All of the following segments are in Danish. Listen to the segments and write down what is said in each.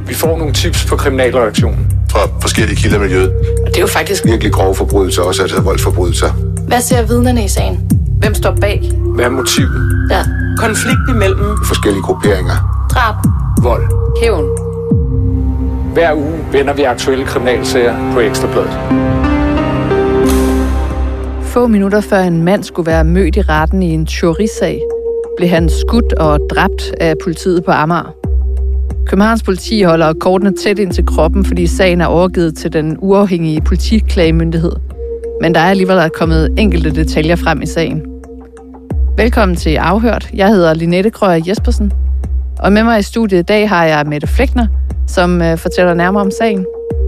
Vi får nogle tips på kriminalreaktionen fra forskellige kilder i miljøet. Og det er jo faktisk virkelig grove forbrydelser, også altså voldsforbrydelser. Hvad ser vidnerne i sagen? Hvem står bag? Hvad er motivet? Ja. Konflikt imellem forskellige grupperinger. Drab. Vold. Hævn. Hver uge vender vi aktuelle kriminalsager på Ekstra Bladet. Få minutter før en mand skulle være mødt i retten i en tyverisag, blev han skudt og dræbt af politiet på Amager. Københavns politi holder kortene tæt ind til kroppen, fordi sagen er overgivet til den uafhængige politiklagemyndighed. Men der er alligevel kommet enkelte detaljer frem i sagen. Velkommen til Afhørt. Jeg hedder Linette Krøyer Jespersen. Og med mig i studiet i dag har jeg Mette Fleckner, som fortæller nærmere om sagen.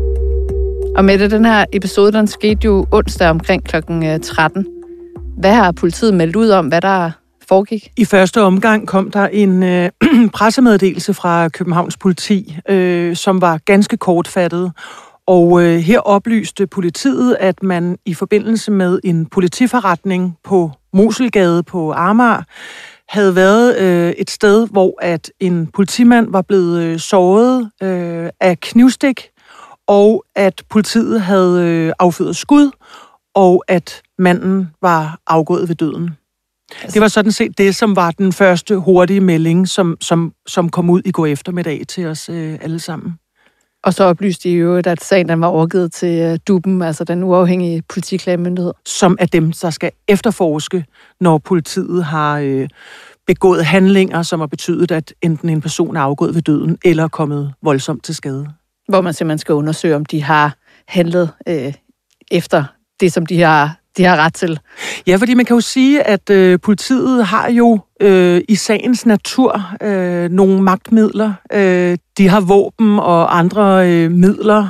Og Mette, den her episode, den skete jo onsdag omkring kl. 13. Hvad har politiet meldt ud om, hvad der foregik? I første omgang kom der en pressemeddelelse fra Københavns politi, som var ganske kortfattet. Og her oplyste politiet, at man i forbindelse med en politiforretning på Moselgade på Amager havde været et sted, hvor at en politimand var blevet såret af knivstik, og at politiet havde affyret skud, og at manden var afgået ved døden. Det var sådan set det, som var den første hurtige melding, som kom ud i går eftermiddag til os alle sammen. Og så oplyste I jo, at sagen den var overgivet til DUP'en, altså den uafhængige politiklagemyndighed. Som er dem, der skal efterforske, når politiet har begået handlinger, som har betydet, at enten en person er afgået ved døden, eller kommet voldsomt til skade. Hvor man simpelthen skal undersøge, om de har handlet efter det, som de har ret til. Ja, fordi man kan jo sige, at politiet har jo i sagens natur nogle magtmidler. De har våben og andre midler,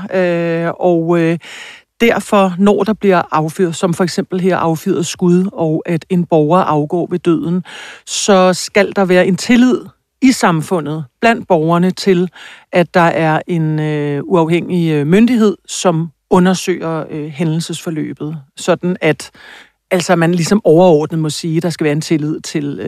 og derfor, når der bliver affyret, som for eksempel her affyret skud, og at en borger afgår ved døden, så skal der være en tillid i samfundet blandt borgerne til, at der er en uafhængig myndighed, som undersøger hændelsesforløbet, sådan at altså man ligesom overordnet må sige, at der skal være en tillid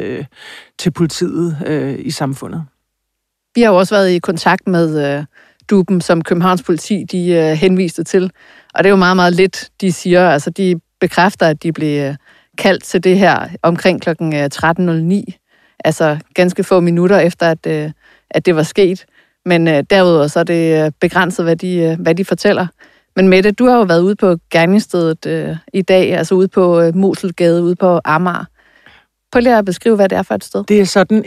til politiet i samfundet. Vi har jo også været i kontakt med DUP'en, som Københavns politi de henviste til, og det er jo meget, meget lidt, de siger. Altså de bekræfter, at de blev kaldt til det her omkring kl. 13.09, altså ganske få minutter efter, at det var sket. Men derudover så er det begrænset, hvad de fortæller. Men Mette, du har jo været ude på gerningsstedet i dag, altså ude på Moselgade, ude på Amager. Prøv lige at beskrive, hvad det er for et sted. Det er sådan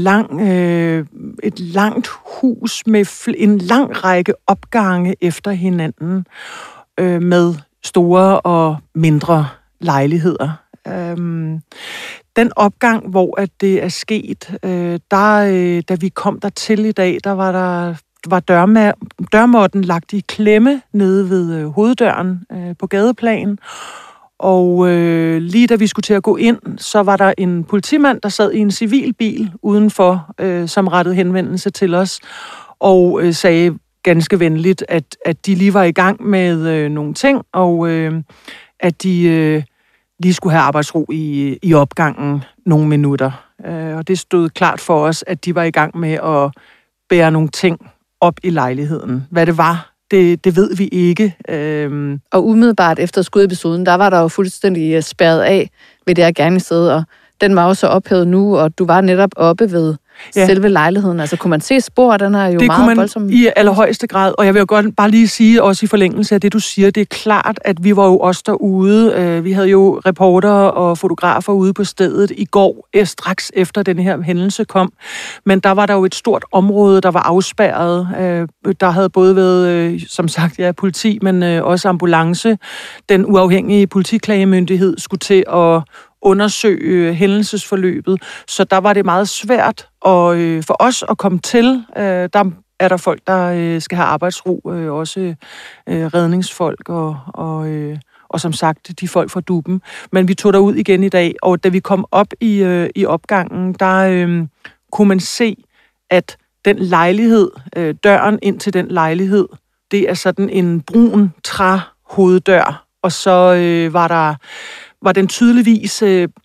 et langt hus med en lang række opgange efter hinanden, med store og mindre lejligheder. Den opgang, hvor at det er sket, da vi kom der til i dag, der var dørmåtten lagt i klemme nede ved hoveddøren på gadeplan. Og lige da vi skulle til at gå ind, så var der en politimand, der sad i en civilbil udenfor, som rettede henvendelse til os, og sagde ganske venligt, at de lige var i gang med nogle ting, og at de lige skulle have arbejdsro i opgangen nogle minutter. Og det stod klart for os, at de var i gang med at bære nogle ting op i lejligheden. Hvad det var, det ved vi ikke. Og umiddelbart efter skudepisoden, der var der jo fuldstændig spærret af ved det her gerningssted, og den var jo så ophævet nu, og du var netop oppe ved selve lejligheden. Altså kunne man se spor, den er jo det meget voldsom. Det kunne man i allerhøjeste grad, og jeg vil jo godt bare lige sige, også i forlængelse af det, du siger, det er klart, at vi var jo også derude. Vi havde jo reportere og fotografer ude på stedet i går, straks efter den her hændelse kom. Men der var der jo et stort område, der var afspærret. Der havde både været, som sagt, politi, men også ambulance. Den uafhængige politiklagemyndighed skulle til at undersøge hændelsesforløbet, så der var det meget svært for os at komme til. Der er der folk, der skal have arbejdsro, også redningsfolk og som sagt de folk fra DUP'en. Men vi tog derud igen i dag, og da vi kom op i opgangen, der kunne man se, at den lejlighed, døren ind til den lejlighed, det er sådan en brun træhoveddør, og så var den tydeligvis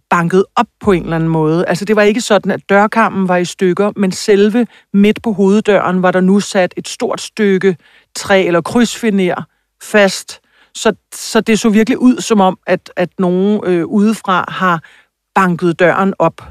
banket op på en eller anden måde. Altså det var ikke sådan, at dørkarmen var i stykker, men selve midt på hoveddøren var der nu sat et stort stykke træ eller krydsfiner fast. Så det så virkelig ud som om, at nogen udefra har banket døren op.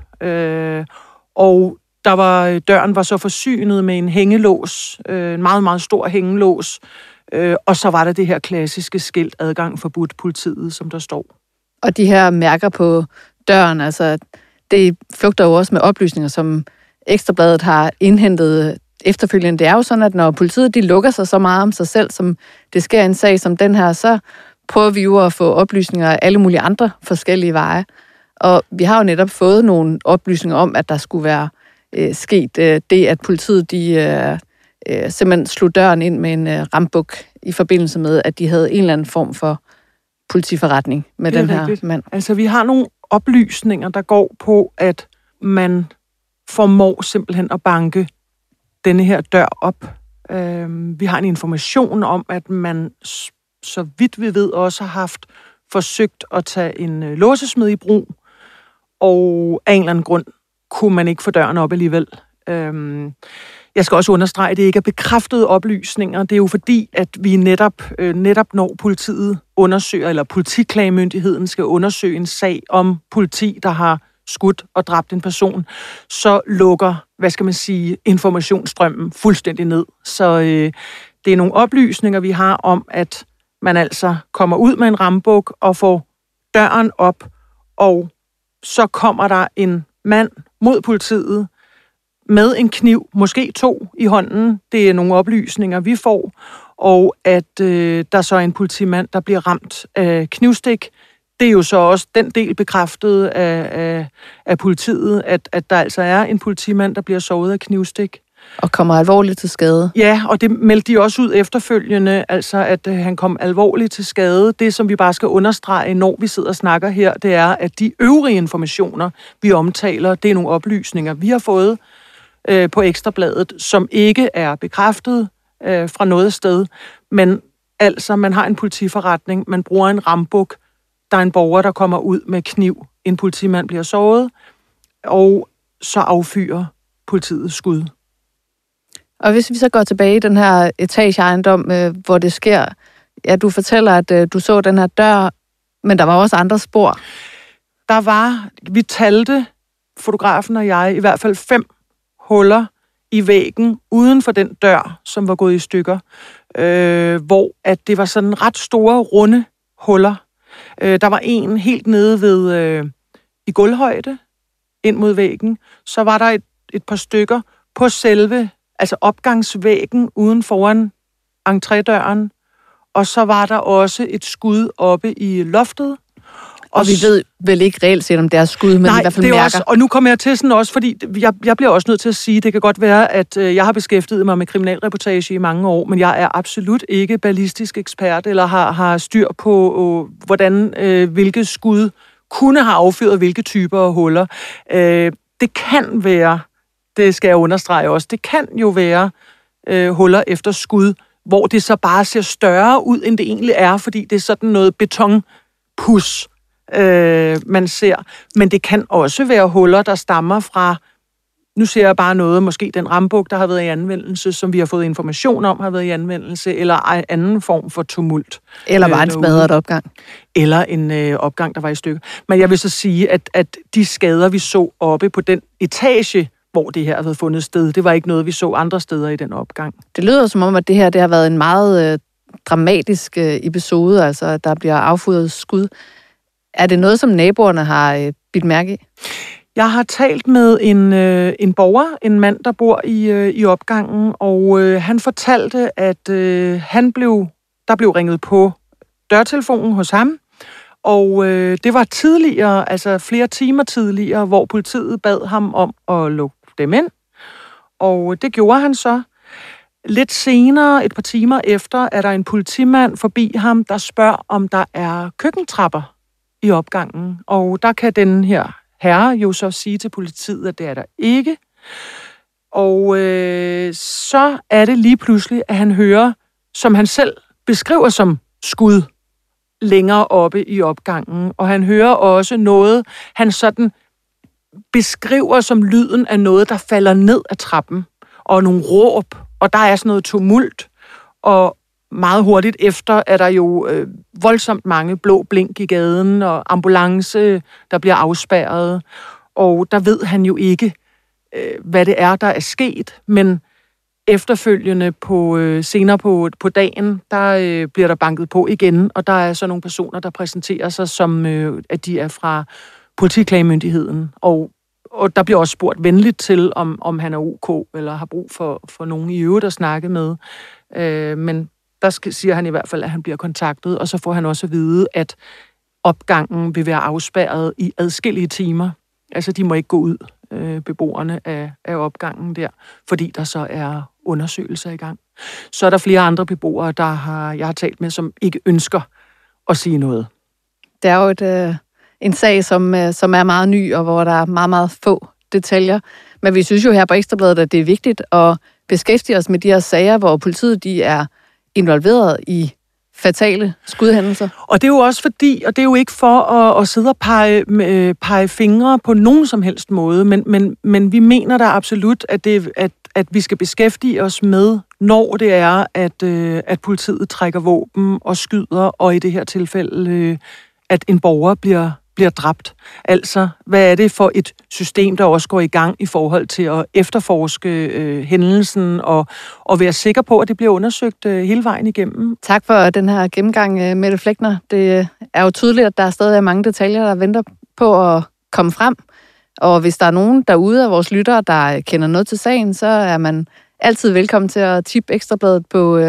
Og døren var så forsynet med en hængelås, en meget, meget stor hængelås. Og så var der det her klassiske skilt, adgang forbudt politiet, som der står. Og de her mærker på døren, altså det flugter jo også med oplysninger, som Ekstra Bladet har indhentet efterfølgende. Det er jo sådan, at når politiet de lukker sig så meget om sig selv, som det sker i en sag som den her, så prøver vi jo at få oplysninger af alle mulige andre forskellige veje. Og vi har jo netop fået nogle oplysninger om, at der skulle være sket det, at politiet de simpelthen slog døren ind med en rambuk i forbindelse med, at de havde en eller anden form for politiforretning med den her mand. Altså, vi har nogle oplysninger, der går på, at man formår simpelthen at banke denne her dør op. Vi har en information om, at man, så vidt vi ved, også har haft forsøgt at tage en låsesmed i brug, og af en eller anden grund kunne man ikke få døren op alligevel. Jeg skal også understrege, at det ikke er bekræftede oplysninger. Det er jo fordi, at vi netop når politiet undersøger, eller politiklagemyndigheden skal undersøge en sag om politi, der har skudt og dræbt en person, så lukker, informationsstrømmen fuldstændig ned. Så det er nogle oplysninger, vi har om, at man altså kommer ud med en rambuk og får døren op, og så kommer der en mand mod politiet med en kniv, måske 2 i hånden. Det er nogle oplysninger, vi får. Og at der så er en politimand, der bliver ramt af knivstik. Det er jo så også den del bekræftet af politiet, at der altså er en politimand, der bliver såret af knivstik. Og kommer alvorligt til skade. Ja, og det meldte de også ud efterfølgende, altså at han kom alvorligt til skade. Det, som vi bare skal understrege, når vi sidder og snakker her, det er, at de øvrige informationer, vi omtaler, det er nogle oplysninger, vi har fået på Ekstra Bladet, som ikke er bekræftet fra noget sted. Men altså, man har en politiforretning, man bruger en rambuk, der er en borger, der kommer ud med kniv, en politimand bliver såret, og så affyrer politiet skud. Og hvis vi så går tilbage i den her etageejendom, hvor det sker, ja, du fortæller, at du så den her dør, men der var også andre spor. Vi talte, fotografen og jeg, i hvert fald 5 huller i væggen uden for den dør, som var gået i stykker, hvor at det var sådan ret store, runde huller. Der var en helt nede ved i gulvhøjde ind mod væggen. Så var der et par stykker på selve, altså opgangsvæggen uden foran entrédøren. Og så var der også et skud oppe i loftet. Og vi ved vel ikke reelt set, om det er skud, men i hvert fald mærker. Også, og nu kommer jeg til sådan også, fordi jeg bliver også nødt til at sige, det kan godt være, at jeg har beskæftiget mig med kriminalreportage i mange år, men jeg er absolut ikke ballistisk ekspert, eller har styr på, hvordan hvilke skud kunne have affyret hvilke typer af huller. Det kan være, det skal jeg understrege også, det kan jo være huller efter skud, hvor det så bare ser større ud, end det egentlig er, fordi det er sådan noget betonpus, man ser. Men det kan også være huller, der stammer fra, nu ser jeg bare noget, måske den rambuk, der har været i anvendelse, som vi har fået information om, har været i anvendelse, eller anden form for tumult. Eller var en smadret opgang. Eller en opgang, der var i stykker. Men jeg vil så sige, at de skader, vi så oppe på den etage, hvor det her har været fundet sted, det var ikke noget, vi så andre steder i den opgang. Det lyder som om, at det her det har været en meget dramatisk episode, altså at der bliver affyret skud. Er det noget, som naboerne har bidt mærke i? Jeg har talt med en borger, en mand, der bor i opgangen, og han fortalte, at der blev ringet på dørtelefonen hos ham, og det var tidligere, altså flere timer tidligere, hvor politiet bad ham om at lukke dem ind, og det gjorde han så. Lidt senere, et par timer efter, er der en politimand forbi ham, der spørger, om der er køkkentrapper i opgangen. Og der kan den her herre jo så sige til politiet, at det er der ikke. Og så er det lige pludselig, at han hører, som han selv beskriver som skud. længere oppe i opgangen, og han hører også noget, han sådan beskriver som lyden af noget, der falder ned ad trappen, og nogle råb, og der er sådan noget tumult, og meget hurtigt efter er der jo voldsomt mange blå blink i gaden, og ambulance, der bliver afspærret, og der ved han jo ikke, hvad det er, der er sket, men efterfølgende senere på dagen, der bliver der banket på igen, og der er så nogle personer, der præsenterer sig som, at de er fra politiklagemyndigheden, og der bliver også spurgt venligt til, om han er OK, eller har brug for nogen i øvrigt at snakke med. Men der siger han i hvert fald, at han bliver kontaktet, og så får han også at vide, at opgangen vil være afspærret i adskillige timer. Altså, de må ikke gå ud, beboerne af opgangen der, fordi der så er undersøgelser i gang. Så er der flere andre beboere, jeg har talt med, som ikke ønsker at sige noget. Det er jo en sag, som er meget ny, og hvor der er meget, meget få detaljer. Men vi synes jo her på Ekstra Bladet, at det er vigtigt at beskæftige os med de her sager, hvor politiet de er involveret i fatale skudhændelser. Og det er jo også fordi, og det er jo ikke for at sidde og pege fingre på nogen som helst måde, men vi mener da absolut, at vi skal beskæftige os med, når det er, at politiet trækker våben og skyder, og i det her tilfælde, at en borger bliver dræbt. Altså, hvad er det for et system, der også går i gang i forhold til at efterforske hændelsen og være sikker på, at det bliver undersøgt hele vejen igennem? Tak for den her gennemgang, Mette Fleckner. Det er jo tydeligt, at der stadig er mange detaljer, der venter på at komme frem. Og hvis der er nogen derude af vores lyttere, der kender noget til sagen, så er man altid velkommen til at tippe Ekstrabladet på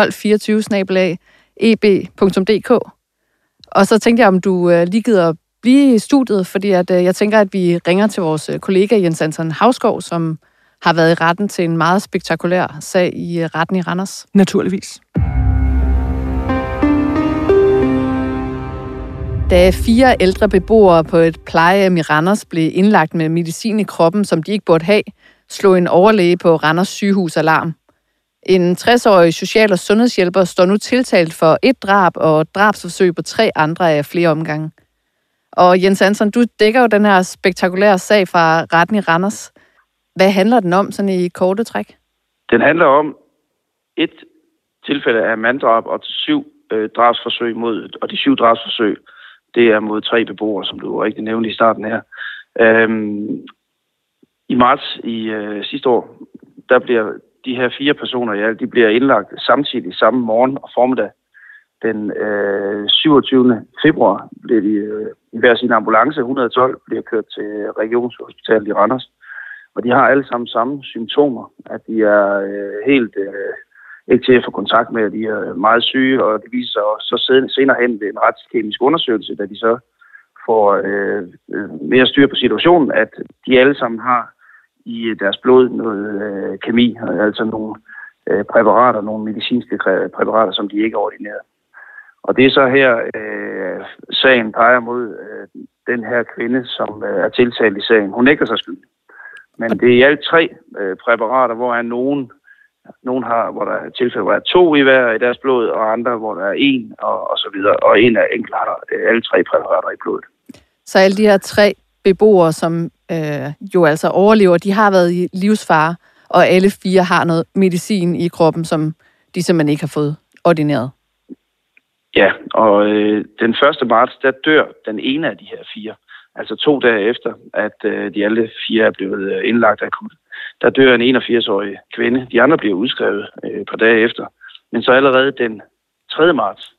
1224@eb.dk. Og så tænkte jeg, om du lige gider blive i studiet, fordi jeg tænker, at vi ringer til vores kollega Jens Anton Hausgaard, som har været i retten til en meget spektakulær sag i retten i Randers. Naturligvis. Da 4 ældre beboere på et plejehjem i Randers blev indlagt med medicin i kroppen, som de ikke burde have, slog en overlæge på Randers sygehus alarm. En 60-årig social- og sundhedshjælper står nu tiltalt for 1 drab og drabsforsøg på 3 andre af flere omgange. Og Jens Anton, du dækker jo den her spektakulære sag fra retten i Randers. Hvad handler den om, sådan i korte træk? Den handler om et tilfælde af manddrab og 7 drabsforsøg og de 7 drabsforsøg, det er mod 3 beboere, som du rigtig nævnte i starten her. I marts sidste år, der bliver de her 4 personer, de bliver indlagt samtidig samme morgen og formiddag. Den 27. februar blev de i hver sin ambulance 112 bliver kørt til Regionshospitalet i Randers. Og de har alle sammen samme symptomer, at de er helt ikke til at få kontakt med, at de er meget syge, og det viser sig så senere hen ved en retskemisk undersøgelse, da de så får mere styr på situationen, at de alle sammen har i deres blod noget kemi, altså nogle præparater, nogle medicinske præparater, som de ikke er ordineret. Og det er så her, sagen peger mod den her kvinde, som er tiltalt i sagen. Hun nægter sig skyldig. Men det er i alt 3 præparater, hvor er nogen har, hvor der er tilfælde, hvor der er 2 i hver i deres blod, og andre, hvor der er 1, og så videre. Og en af enkelt har alle 3 præparater i blodet. Så alle de her 3 beboere, som jo altså overlever, de har været i livsfare, og alle 4 har noget medicin i kroppen, som de simpelthen ikke har fået ordineret. Ja, og den 1. marts, der dør den ene af de her 4. Altså 2 dage efter, at de alle 4 er blevet indlagt akut. Der dør en 81-årig kvinde. De andre bliver udskrevet et par dage efter. Men så allerede den 3. marts,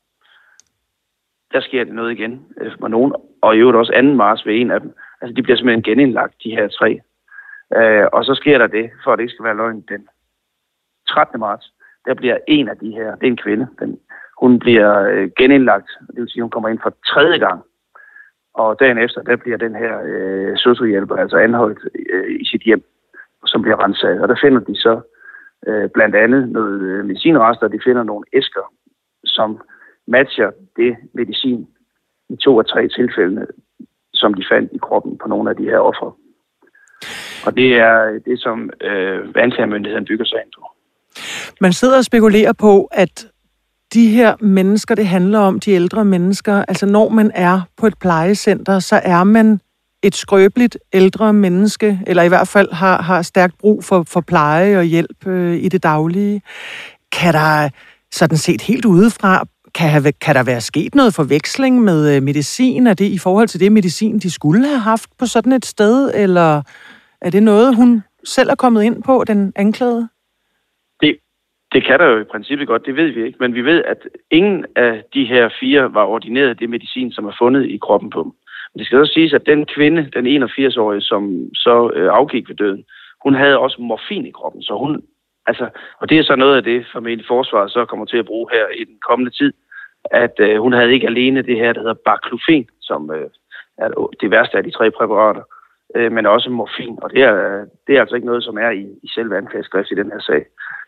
der sker det noget igen for nogen. Og i øvrigt også 2. marts ved en af dem. Altså de bliver simpelthen genindlagt, de her 3. Og så sker der det, for at det ikke skal være løgn, den 13. marts, der bliver en af de her, det er en kvinde, hun bliver genindlagt, det vil sige, hun kommer ind for 3. gang. Og dagen efter, der bliver den her sosu-hjælper altså anholdt i sit hjem, som bliver renset. Og der finder de så blandt andet noget medicinrester, de finder nogle æsker, som matcher det medicin i 2 af 3 tilfældene, som de fandt i kroppen på nogle af de her ofre. Og det er det, som anklagemyndigheden bygger sagen på. Man sidder og spekulerer på, at de her mennesker, det handler om, de ældre mennesker, altså når man er på et plejecenter, så er man et skrøbeligt ældre menneske, eller i hvert fald har stærkt brug for pleje og hjælp i det daglige. Kan der sådan set helt udefra, kan der være sket noget forveksling med medicin? Er det i forhold til det medicin, de skulle have haft på sådan et sted, eller er det noget, hun selv er kommet ind på, den anklagede? Det kan der jo i princippet godt, det ved vi ikke. Men vi ved, at ingen af de her 4 var ordineret det medicin, som er fundet i kroppen på dem. Men det skal også siges, at den kvinde, den 81-årige, som så afgik ved døden, hun havde også morfin i kroppen. Så hun, og det er så noget af det, formentlig forsvaret så kommer til at bruge her i den kommende tid, at hun havde ikke alene det her, der hedder baclofen, som er det værste af de 3 præparater, men også morfin. Og det er altså ikke noget, som er i selve anklageskrift i den her sag.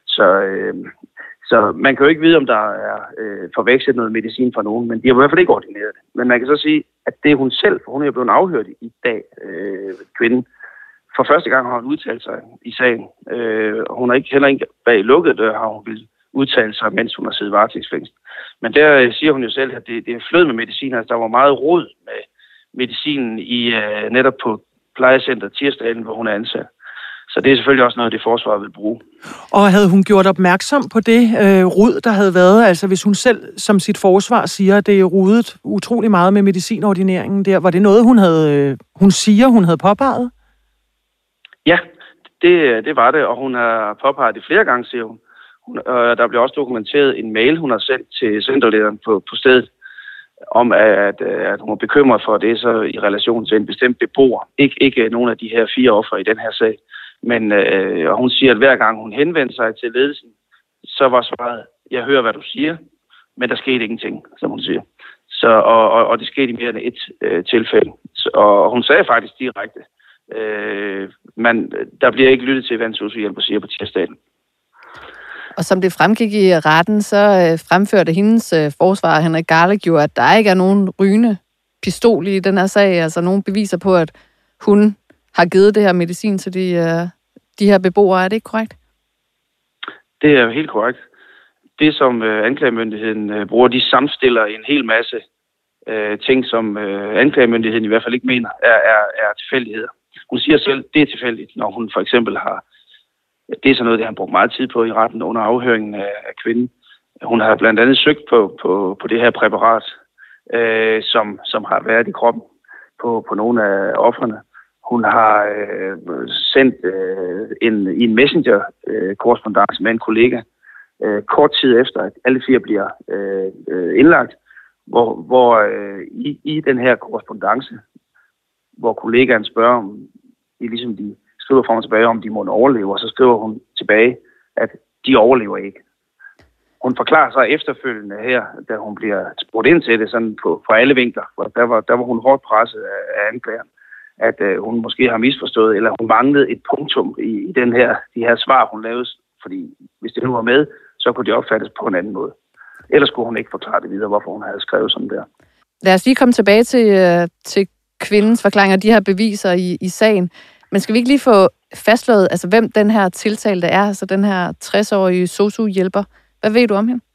Så man kan jo ikke vide, om der er forvekslet noget medicin fra nogen, men de har i hvert fald ikke ordineret det. Men man kan så sige, at det er hun selv, for hun er jo blevet afhørt i dag, kvinden. For første gang har hun udtalt sig i sagen. Hun har heller ikke bag lukket dør, har hun vil udtale sig, mens hun har siddet varetægtsfængslet. Men der siger hun jo selv, at det er flød med medicin. Altså, der var meget rod med medicinen i netop på plejecenter Tirsdagen, hvor hun er ansat. Så det er selvfølgelig også noget, det forsvaret vil bruge. Og havde hun gjort opmærksom på det rod, der havde været? Altså hvis hun selv som sit forsvar siger, at det er rodet utrolig meget med medicinordineringen der, var det noget, hun havde påpeget? Ja, det var det, og hun har påpeget det flere gange, siger hun. Der blev også dokumenteret en mail, hun har sendt til centerlederen på stedet, om at hun er bekymret for det, så i relation til en bestemt beboer. Ikke nogen af de her 4 ofre i den her sag. Men hun siger, at hver gang hun henvendte sig til ledelsen, så var svaret, jeg hører, hvad du siger, men der skete ingenting, som hun siger. Og det skete i mere end et tilfælde. Og hun sagde faktisk direkte, der bliver ikke lyttet til, hvad en sosu-hjælper siger på Tirsdagen. Og som det fremgik i retten, så fremførte hendes forsvarer, Henrik Garlick, jo, at der ikke er nogen rygende pistol i den her sag, altså nogen beviser på, at hun har givet det her medicin til de her beboere. Er det ikke korrekt? Det er helt korrekt. Det, som anklagemyndigheden bruger, de sammenstiller en hel masse ting, som anklagemyndigheden i hvert fald ikke mener, er tilfældigheder. Hun siger selv, det er tilfældigt, når hun for eksempel har... Det er sådan noget, det han brugt meget tid på i retten under afhøringen af kvinden. Hun har blandt andet søgt på det her præparat, som har været i kroppen på nogle af ofrene. Hun har sendt i en messenger-korrespondance med en kollega kort tid efter, at alle 4 bliver indlagt, hvor i den her korrespondance, hvor kollegaen spørger, om de skriver frem og tilbage, om de må overleve, og så skriver hun tilbage, at de overlever ikke. Hun forklarer sig efterfølgende her, da hun bliver spurgt ind til det sådan på alle vinkler, hvor der var hun hårdt presset af anklageren, at hun måske har misforstået, eller hun manglede et punktum i de her svar, hun lavede, fordi hvis det nu var med, så kunne det opfattes på en anden måde. Ellers kunne hun ikke forklare det videre, hvorfor hun havde skrevet sådan der. Lad os lige komme tilbage til kvindens forklaringer, de her beviser i sagen. Men skal vi ikke lige få fastslået, altså hvem den her tiltalte er, altså den her 60-årige sosu-hjælper? Hvad ved du om hende?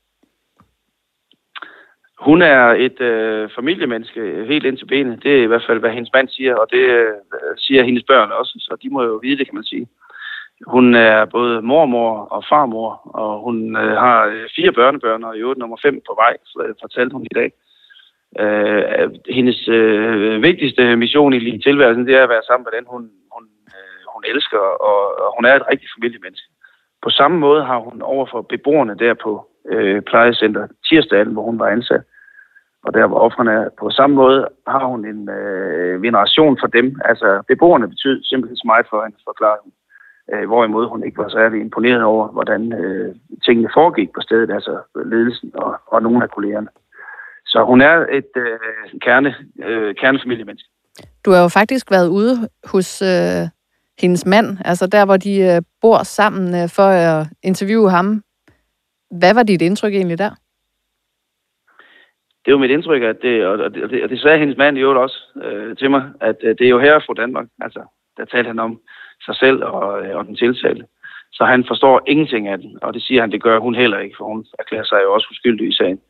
Hun er et familiemenneske helt ind til benet. Det er i hvert fald, hvad hendes mand siger, og det siger hendes børn også, så de må jo vide det, kan man sige. Hun er både mormor og farmor, og hun har 4 børnebørn, og i øvrigt nummer 5 på vej, fortalte hun i dag. Hendes vigtigste mission i tilværelsen, det er at være sammen med den, hun elsker, og hun er et rigtigt familiemenneske. På samme måde har hun overfor beboerne der på plejecenter Tirsdagen, hvor hun var ansat, og der hvor ofrene er, på samme måde har hun en veneration for dem. Altså beboerne betyder simpelthen så meget for hende, forklarer hun. Hvorimod hun ikke var særlig imponeret over, hvordan tingene foregik på stedet, altså ledelsen og nogle af kollegerne. Så hun er et kernefamiliemenneske. Du har jo faktisk været ude hos hendes mand, altså der, hvor de bor sammen for at interviewe ham. Hvad var dit indtryk egentlig der? Det er jo mit indtryk, at det sagde hendes mand i øvrigt også til mig, at det er jo her fra Danmark. Altså, der talte han om sig selv og den tiltalte. Så han forstår ingenting af den, og det siger han, det gør hun heller ikke, for hun erklærer sig jo også uskyldig i sagen.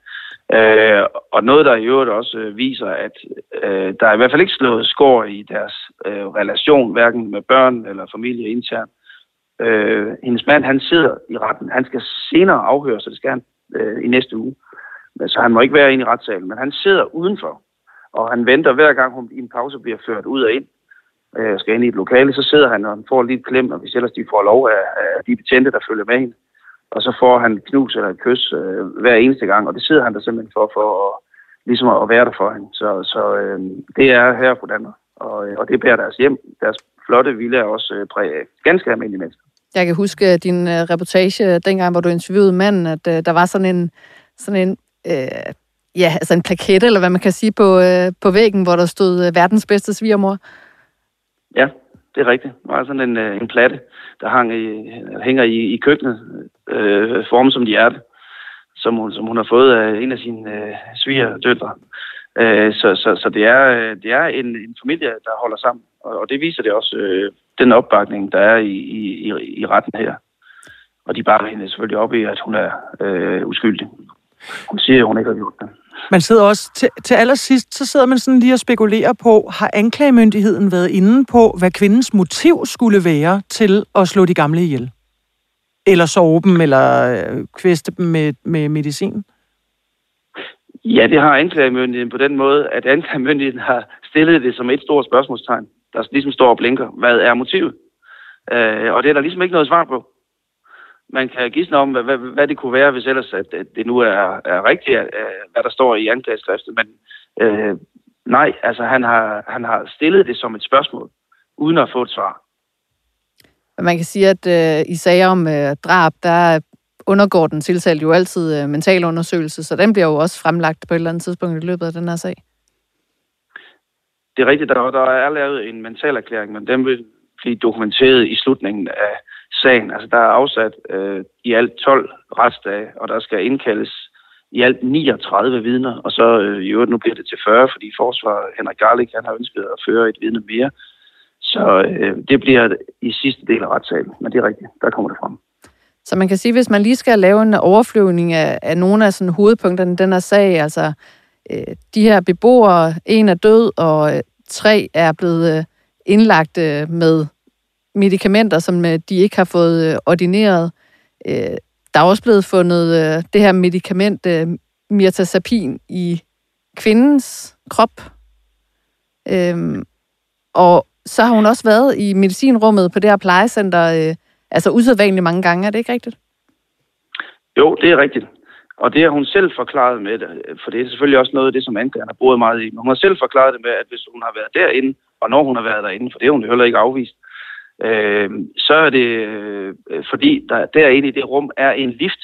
Og noget, der i øvrigt også viser, at der er i hvert fald ikke slået skår i deres relation, hverken med børn eller familie internt. Hendes mand, han sidder i retten. Han skal senere afhøre, så det skal han i næste uge. Så han må ikke være inde i retssalen, men han sidder udenfor, og han venter hver gang, hun i en pause bliver ført ud og ind, skal ind i et lokale, så sidder han, og han får lidt klem, og hvis ellers de får lov af de betjente, der følger med hende. Og så får han et knus eller et kys hver eneste gang, og det sidder han der simpelthen for ligesom at være der for hende. Så det er her på Danmark, og det bærer deres hjem. Deres flotte villa er også præget af ganske almindelige mennesker. Jeg kan huske din reportage dengang, hvor du interviewede manden, at der var sådan en en plakette, eller hvad man kan sige, på væggen, hvor der stod verdens bedste svigermor. Ja, det er rigtigt. Det var sådan en platte, der hænger i køkkenet, formet som de hjerte, som hun har fået af en af sine svigerdøtre. Så det er en familie, der holder sammen, og det viser det også den opbakning, der er i retten her. Og de bakker hende selvfølgelig op i, at hun er uskyldig. Hun siger, at hun ikke har gjort det. Man sidder også til allersidst, så sidder man sådan lige og spekulerer på, har anklagemyndigheden været inde på, hvad kvindens motiv skulle være til at slå de gamle ihjel? Eller sove dem, eller kvæste dem med medicin? Ja, det har anklagemyndigheden på den måde, at anklagemyndigheden har stillet det som et stort spørgsmålstegn, der ligesom står og blinker. Hvad er motivet? Og det er der ligesom ikke noget svar på. Man kan gisne om, hvad det kunne være, hvis ellers at det nu er rigtigt, hvad der står i anklageskriftet. Men nej, altså han har stillet det som et spørgsmål, uden at få et svar. Man kan sige, at i sager om drab, der undergår den tiltalte jo altid mentalundersøgelse, så den bliver jo også fremlagt på et eller andet tidspunkt i løbet af den her sag. Det er rigtigt, der er lavet en mentalerklæring, men den vil blive dokumenteret i slutningen af sagen. Altså, der er afsat i alt 12 retsdage, og der skal indkaldes i alt 39 vidner, og så i øvrigt nu bliver det til 40, fordi forsvarer Henrik Garlik, han har ønsket at føre et vidne mere. Så det bliver i sidste del af retssagen, men det er rigtigt, der kommer det frem. Så man kan sige, hvis man lige skal lave en overflyvning af nogle af sådan hovedpunkterne i den her sag, altså de her beboere, 1 er død, og 3 er blevet indlagt med medicamenter, som de ikke har fået ordineret. Der er også blevet fundet det her medicament, mirtazapin, i kvindens krop. Og så har hun også været i medicinrummet på det her plejecenter, altså usædvanligt mange gange. Er det ikke rigtigt? Jo, det er rigtigt. Og det har hun selv forklaret med, for det er selvfølgelig også noget af det, som anklageren har brugt meget i. Men hun har selv forklaret det med, at hvis hun har været derinde, og når hun har været derinde, for det har hun heller ikke afvist, så er det fordi derinde i det rum er en lift,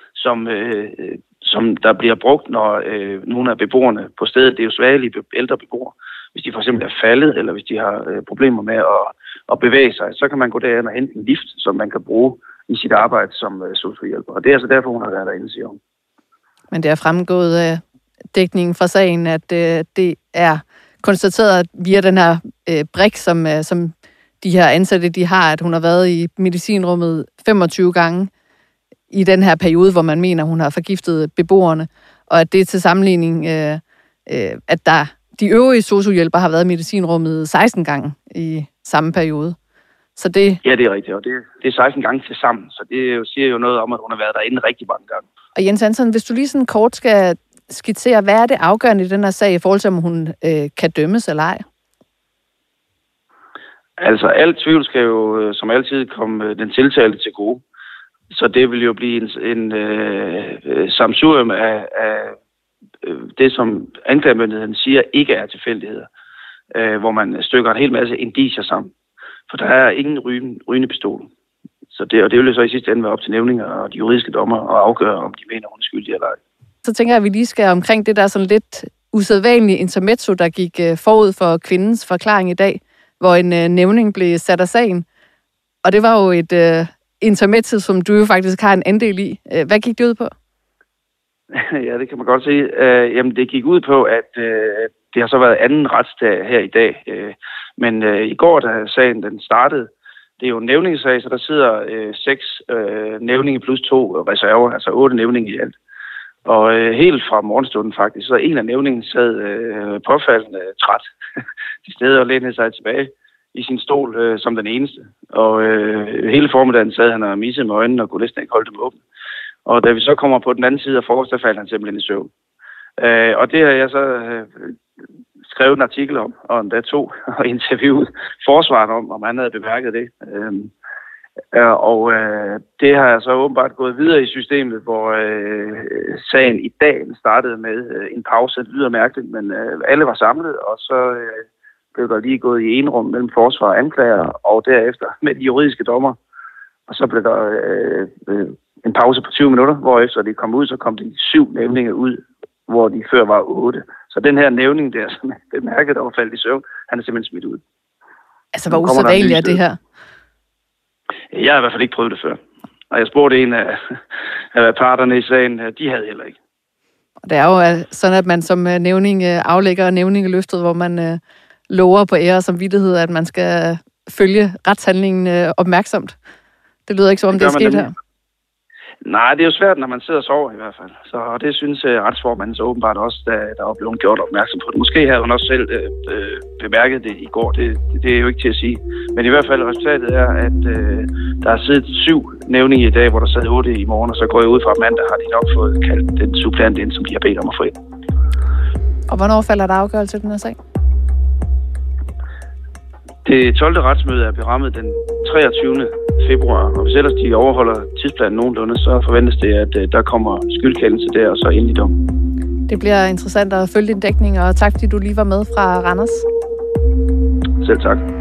som der bliver brugt, når nogle af beboerne på stedet, det er jo svagelige ældre beboere, hvis de for eksempel er faldet, eller hvis de har problemer med at bevæge sig, så kan man gå derind og hente en lift, som man kan bruge i sit arbejde som sosu-hjælper. Og det er altså derfor, hun har været derinde, siger hun. Men det er fremgået af dækningen fra sagen, at det er konstateret via den her brik, som de her ansatte, de har, at hun har været i medicinrummet 25 gange i den her periode, hvor man mener, hun har forgiftet beboerne, og at det er til sammenligning, at de øvrige sosu-hjælpere har været i medicinrummet 16 gange i samme periode. Så det... Ja, det er rigtigt, og det er 16 gange til sammen, så det siger jo noget om, at hun har været derinde rigtig mange gange. Og Jens Hansen, hvis du lige sådan kort skal skitsere, hvad er det afgørende i den her sag, i forhold til, om hun kan dømmes eller ej? Altså, alt tvivl skal jo som altid komme den tiltalte til gode. Så det vil jo blive en sammensurium af det, som anklagemyndigheden siger, ikke er tilfældigheder. Hvor man stykker en hel masse indicier sammen. For der er ingen rygende pistol. Så det vil jo så i sidste ende være op til nævninger og de juridiske dommer at afgøre, om de mener, hun er skyldig eller ej. Så tænker jeg, at vi lige skal omkring det der sådan lidt usædvanlige intermezzo, der gik forud for kvindens forklaring i dag, hvor en nævning blev sat af sagen. Og det var jo et intermezzo, som du jo faktisk har en andel i. Hvad gik det ud på? Ja, det kan man godt sige. Jamen, det gik ud på, at det har så været anden retsdag her i dag. Men i går, da sagen den startede, det er jo en nævningesag, så der sidder 6 nævninge plus 2 reserver, altså 8 nævninge i alt. Og helt fra morgenstunden faktisk, så en af nævningen sad påfaldende træt til stede og lænede sig tilbage i sin stol som den eneste. Og hele formiddagen sad han og missede med øjnene og kunne næsten ikke holde dem åbne. Og da vi så kommer på den anden side af frokost, der faldt han simpelthen i søvn. Og det har jeg så skrevet en artikel om, og endda 2, og interviewet forsvaret om han havde bemærket det. Det har jeg så åbenbart gået videre i systemet, hvor sagen i dag startede med en pause. Det lyder mærkeligt, men alle var samlet, og så blev der lige gået i enrum mellem forsvar og anklager, og derefter med de juridiske dommer. Og så blev der en pause på 20 minutter, hvorefter de kom ud, så kom de 7 nævninger ud, hvor de før var 8. Så den her nævning der, som jeg bemærkede, der var faldet i søvn, han er simpelthen smidt ud. Altså, hvor usædvanligt er det her? Jeg har i hvert fald ikke prøvet det før. Og jeg spurgte en af parterne i sagen, de havde heller ikke. Det er jo sådan, at man som nævning aflægger nævningeløftet, hvor man lover på ære og samvittighed, at man skal følge retshandlingen opmærksomt. Det lyder ikke som om det er sket her. Nej, det er jo svært, når man sidder og sover i hvert fald. Så det synes retsformanden så åbenbart også, der er blevet gjort opmærksom på det. Måske havde hun også selv bemærket det i går. Det er jo ikke til at sige. Men i hvert fald resultatet er, at der er siddet 7 nævninge i dag, hvor der sad 8 i morgen, og så går jeg ud fra mandag, har de nok fået kaldt den suppleant ind, som de har bedt om at få ind. Og hvornår falder der afgørelse til den her sag? Det 12. retsmøde er berammet den 23. februar, og hvis ellers de overholder tidsplanen nogenlunde, så forventes det, at der kommer skyldkendelse der, og så endelig dom. Det bliver interessant at følge din dækning, og tak fordi du lige var med fra Randers. Selv tak.